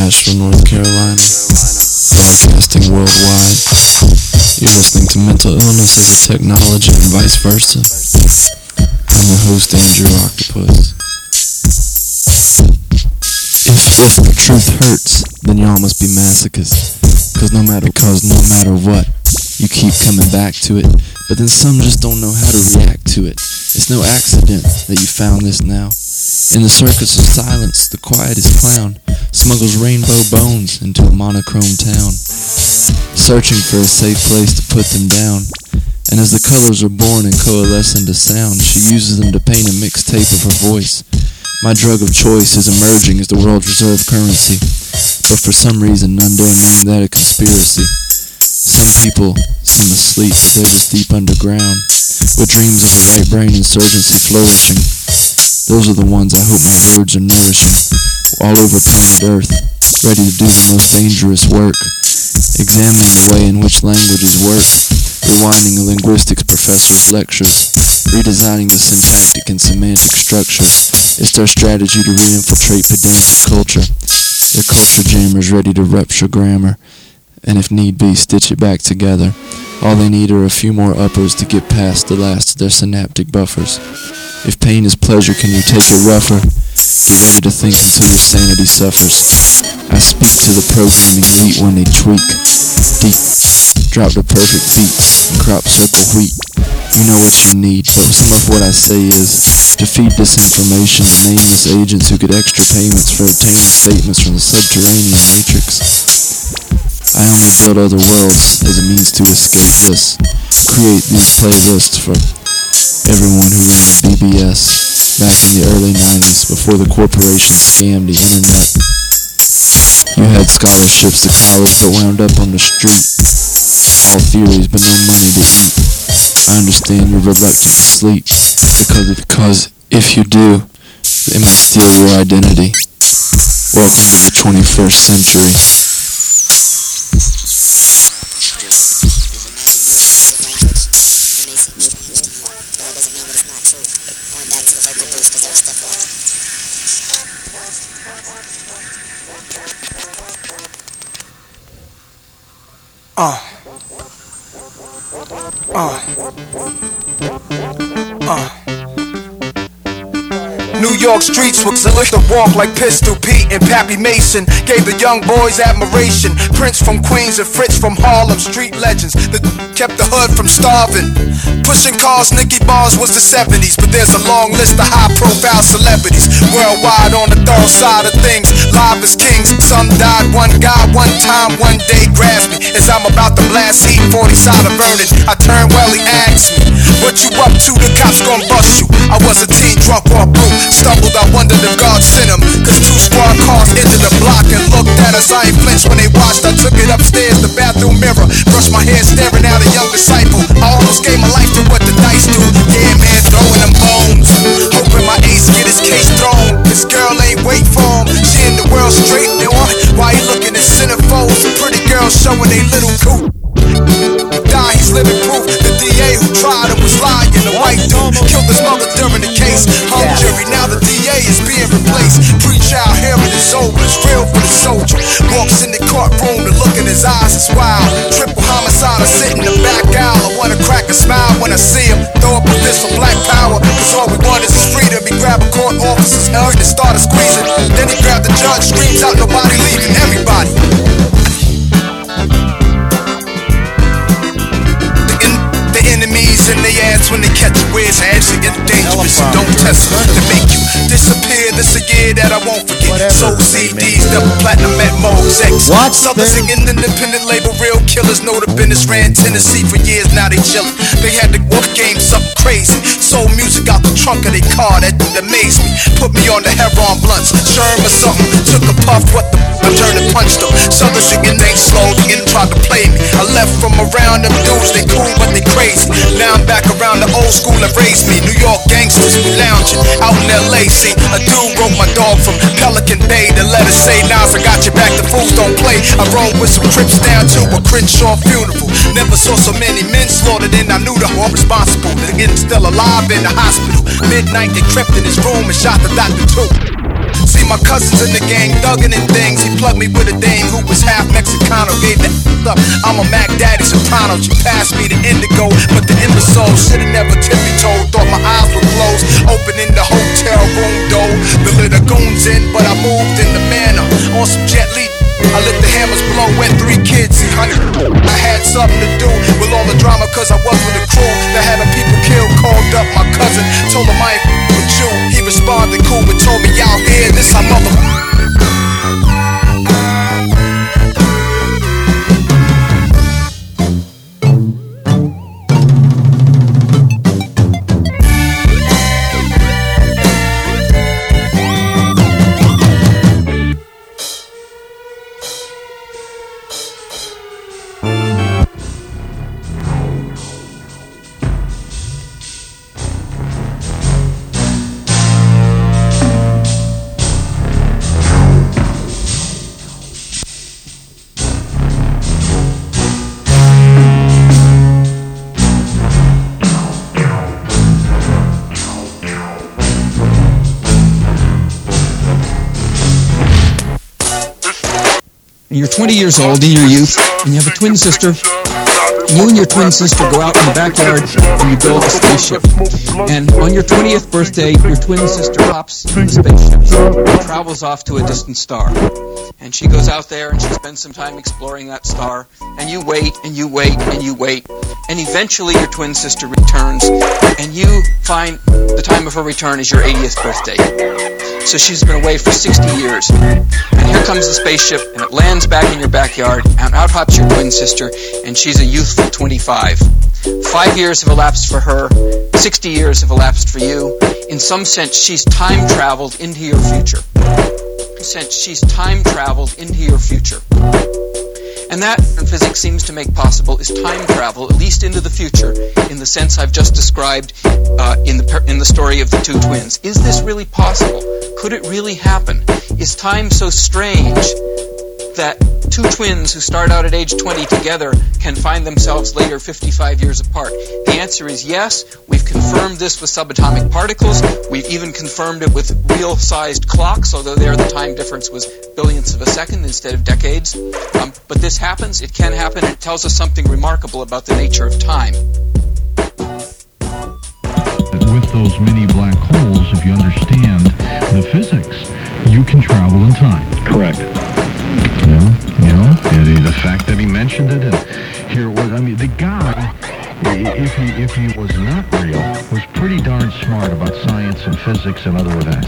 Asheville, North Carolina, broadcasting worldwide. You're listening to Mental Illness as a Technology and Vice Versa. I'm your host, Andrew Octopus. If the truth hurts, then y'all must be masochists. Cause no matter what, you keep coming back to it. But then some just don't know how to react to it. It's no accident that you found this now. In the circus of silence, the quietest clown smuggles rainbow bones into a monochrome town, searching for a safe place to put them down. And as the colors are born and coalesce into sound, she uses them to paint a mixtape of her voice. My drug of choice is emerging as the world's reserve currency, but for some reason none dare name that a conspiracy. Some people seem asleep, they're just deep underground, with dreams of a right brain insurgency flourishing. Those are the ones I hope my words are nourishing, all over planet Earth, ready to do the most dangerous work, examining the way in which languages work, rewinding a linguistics professor's lectures, redesigning the syntactic and semantic structure. It's their strategy to re-infiltrate pedantic culture. They're culture jammers ready to rupture grammar, and if need be, stitch it back together. All they need are a few more uppers to get past the last of their synaptic buffers. If pain is pleasure, can you take it rougher? Get ready to think until your sanity suffers. I speak to the programming elite when they tweak. Deep, drop the perfect beats, and crop circle wheat. You know what you need, but some of what I say is defeat disinformation and nameless agents who get extra payments for obtaining statements from the subterranean matrix. I only build other worlds as a means to escape this. Create these playlists for everyone who ran BBS back in the early 90s before the corporations scammed the internet. You had scholarships at college but wound up on the street. All theories but no money to eat. I understand you're reluctant to sleep because if you do, they might steal your identity. Welcome to the 21st century. New York streets with the walk like Pistol Pete and Pappy Mason gave the young boys admiration. Prince from Queens and Fritz from Harlem, street legends that kept the hood from starving. Pushing cars, Nicky Bars was the 70s, but there's a long list of high-profile celebrities worldwide on the third side of things. Live as kings, some died. One guy, one time, one day grabs me as I'm about to blast heat 40 side of Vernon. I turn well, he asks me, "What you up to? The cops gon' bust you." I was a teen, drunk or blue. Stumbled, I wondered if God sent him, cause two squad cars entered the block and looked at us. I ain't flinched when they watched. I took it upstairs, the bathroom mirror, brushed my hair staring at a young disciple. I almost gave my life to what the dice do. Yeah, man, throwing them bones, hoping my ace get his case thrown. This girl ain't wait for him, she in the world straight. Then why he looking at centerfolds? The pretty girls showing they little coot. Die, he's living proof. The DA who tried him was lying. The white dude killed his mother during the case. Hung jury, now the DA is being replaced. Pre-trial hearing is over, it's real for the soldier. Walks in the courtroom, the look in his eyes is wild. Triple homicide, I sit in the back aisle. I wanna crack a smile when I see him. Throw up a fist for black power, cause all we want is freedom. He grabbed a court officer's hand and started squeezing. Then he grabbed the judge, screams out, nobody leaving, everybody. Enemies in their ass when they catch you. Where's actually getting dangerous? So don't test them to make you disappear. This a year that I won't forget. Soul CDs, double platinum at Mo's X. Southern singing independent label, real killers know the business. Ran Tennessee for years, now they chillin'. They had the work game, something crazy. Soul music out the trunk of their car, that amazed me. Put me on the Heron blunts, Sherm or something. Took a puff, what the I turned and punched them. Southern singing ain't slow, they ain't tried to play me. I left from around them dudes, they cool but they crazy. Now I'm back around the old school that raised me. New York gangsters, we lounging out in LA. See, a dude wrote my dog from Pelican Bay. The letter say, Nas, I got your back, the fools don't play. I rolled with some Crips down to a Crenshaw funeral. Never saw so many men slaughtered and I knew the whole responsible. They're getting still alive in the hospital. Midnight they crept in his room and shot the doctor too. See my cousins in the gang, thugging and things. He plugged me with a dame who was half Mexicano. Gave the up, I'm a Mac Daddy Soprano. She passed me the indigo, but the imbecile should've never tippy-toed. Thought my eyes were closed, opening the hotel room door. The little goons in, but I moved in the manner. On some Jet Li, I let the hammers blow, wet 3 kids. See, honey, I had something to do with all the drama, cause I was with a crew that had the people killed. Called up my cousin, told him I ain't with you. He responded cool, but told me y'all here, this our mother. You're 20 years old in your youth, and you have a twin sister. You and your twin sister go out in the backyard and you build a spaceship. And on your 20th birthday, your twin sister hops in the spaceship and travels off to a distant star. And she goes out there and she spends some time exploring that star. And you wait and you wait and you wait. And eventually your twin sister returns, and you find the time of her return is your 80th birthday. So she's been away for 60 years. And here comes the spaceship, and it lands back in your backyard, and out hops your twin sister, and she's a youthful 25. 5 years have elapsed for her, 60 years have elapsed for you. In some sense, she's time traveled into your future. She's time traveled into your future. And that, in physics, seems to make possible is time travel, at least into the future, in the sense I've just described in the story of the two twins. Is this really possible? Could it really happen? Is time so strange that two twins who start out at age 20 together can find themselves later 55 years apart? The answer is yes. We've confirmed this with subatomic particles. We've even confirmed it with real-sized clocks, although there the time difference was billionths of a second instead of decades. But this happens. It can happen. It tells us something remarkable about the nature of time. With those many black holes, if you understand the physics, you can travel in time. Correct. The fact that he mentioned it, and here it was. I mean, the guy, if he was not real, was pretty darn smart about science and physics and other events.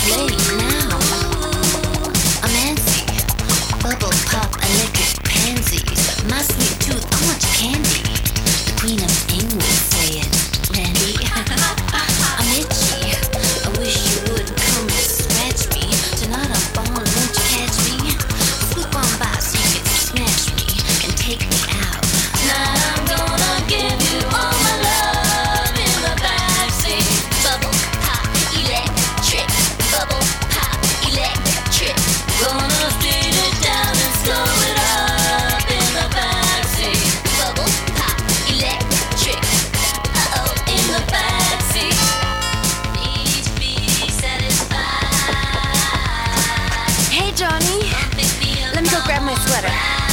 play now. I'm Nancy, bubble pop, electric pansies. My sweet tooth, I want your candy. The Queen of England saying, Randy. I'm itchy, I wish you would come and scratch me. Tonight I'm falling, won't you catch me? Swoop on by so you can smash me and take me out. Tonight I'm gonna give you all my love in the backseat. Bubble pop, electric. Bubble pop, electric. Gonna speed it down and slow it up in the backseat. Bubble pop, electric. Uh-oh, in the backseat. Please be satisfied. Hey, Johnny. Let me go grab my sweater.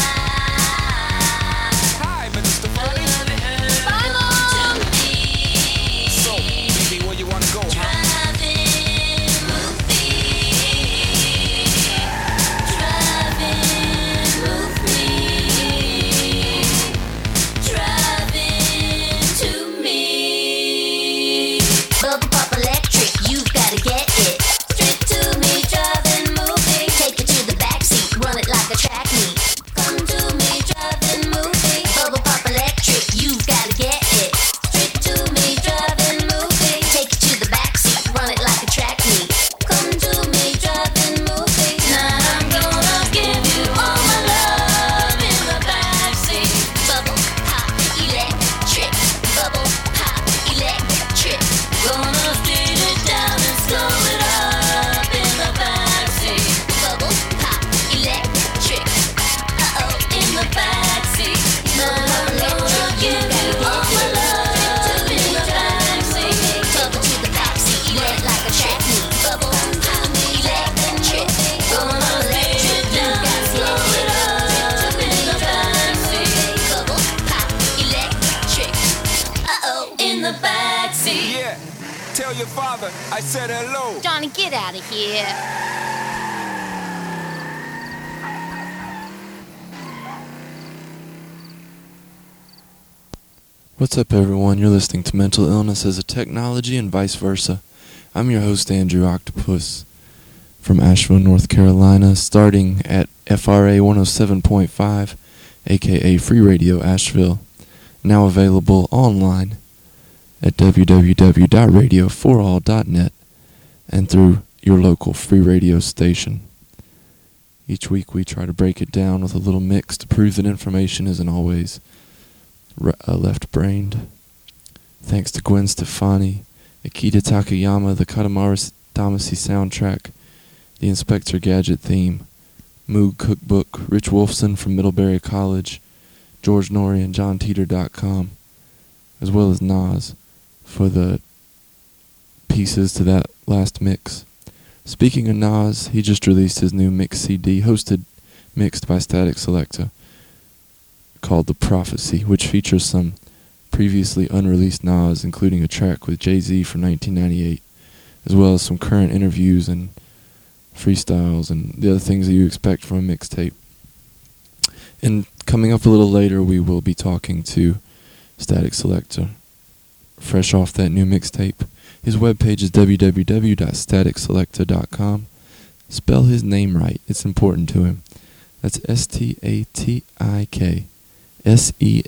Hi, Mr. Stefani. Bye, Mom. So, baby, where you wanna go, huh? Bubble pop electric, you've gotta get it. Straight to me, driving, moving. Take it to the backseat, run it like a track meet. Come to me, driving, moving. Bubble pop electric, you've gotta get it. Straight to me, driving, moving. Take it to the backseat, run it like a track meet. Come to me, driving, moving. Tonight I'm gonna give you all my love in the backseat. Bubble pop electric, bubble pop electric. Gonna speed it down and slow it up in the backseat. Bubble pop electric. Uh-oh, in the backseat. Bubble pop electric. Give you all my love in the backseat. Bubble to the backseat. Wet like a track meet. Bubble pop electric. Gonna speed it down and slow it up in the backseat. Bubble pop electric. Uh-oh, in the backseat. Yeah, tell your father I said hello. Johnny, get out of here. What's up, everyone? You're listening to Mental Illness as a Technology and Vice Versa. I'm your host, Andrew Octopus, from Asheville, North Carolina, starting at FRA 107.5, aka Free Radio Asheville, now available online at www.radioforall.net and through your local free radio station. Each week we try to break it down with a little mix to prove that information isn't always left-brained. Thanks to Gwen Stefani, Akita Takayama, the Katamari Damacy soundtrack, the Inspector Gadget theme, Moog Cookbook, Rich Wolfson from Middlebury College, George Norrie and JohnTeeter.com, as well as Nas for the pieces to that last mix. Speaking of Nas, he just released his new mix CD, mixed by Static Selecta, called The Prophecy, which features some previously unreleased Nas, including a track with Jay-Z from 1998, as well as some current interviews and freestyles and the other things that you expect from a mixtape. And coming up a little later, we will be talking to Static Selecta, fresh off that new mixtape. His webpage is www.staticselecta.com. Spell his name right, it's important to him. That's STATIK SELECTA.